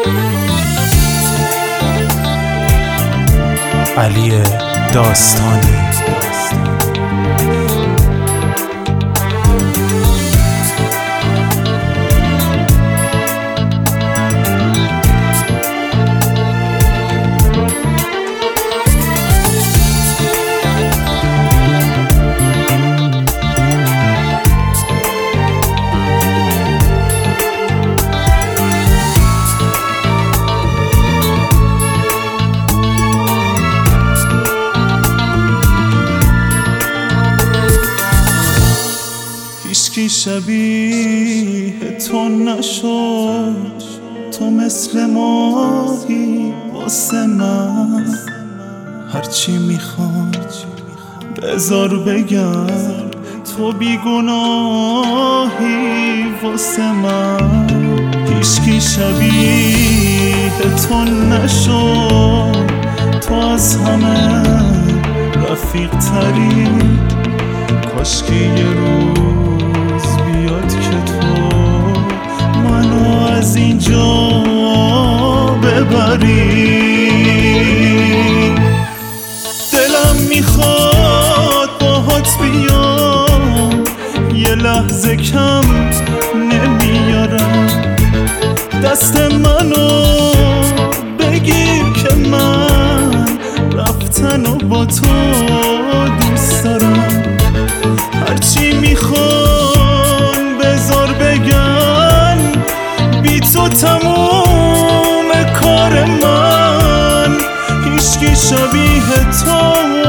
علی داستانی. هیچکی شبیه تو نشد، تو مثل ماهی واسه من. هرچی میخوام بذار بگم، تو بیگناهی واسه من. هیچکی شبیه تو نشد، تو از همه رفیق تری. کاشکی یه روز بیاد که تو منو از اینجا ببری. دلم میخواد باهات بیام، یه لحظه کم نمیارم. دست منو بگیر که من رفتنو با تو دوست دارم. هرچی میخوان بذار بگن، بی تو تموم کار من. هیچکی شبیه تو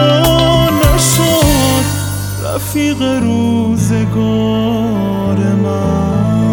نشد، رفیق روزگار من.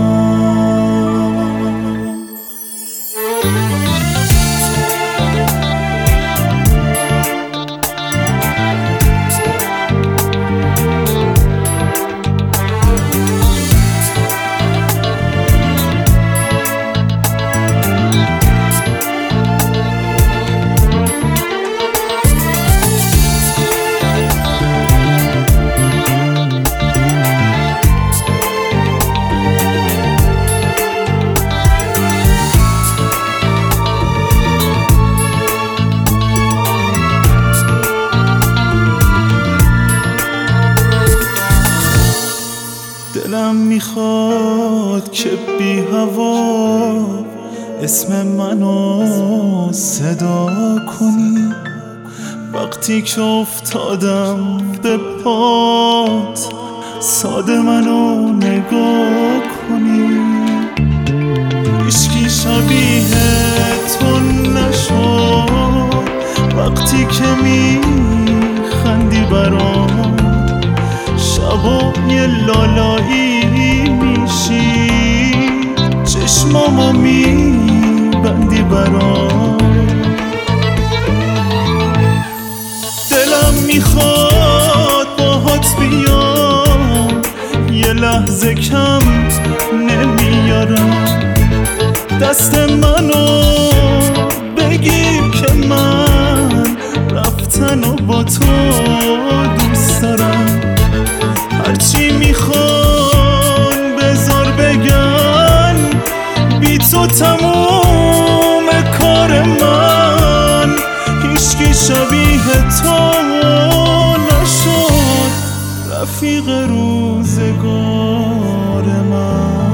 دلم میخواد که بی هوا اسم منو صدا کنی. وقتی که افتادم به پات، ساده منو نگاه کنی. هیچکی شبیه تو نشد، وقتی که میخندی برام. شبا یه لالایی میشی، چشمامو میبندی برام. دلم میخواد باهات بیام، یه لحظه کم نمیارم. دست منو بگیر که من رفتنو با تو دوست دارم. هرچی میخوان بذار بگن، بی تو تموم کار من. هیچکی شبیه تو نشد، رفیق روزگار من.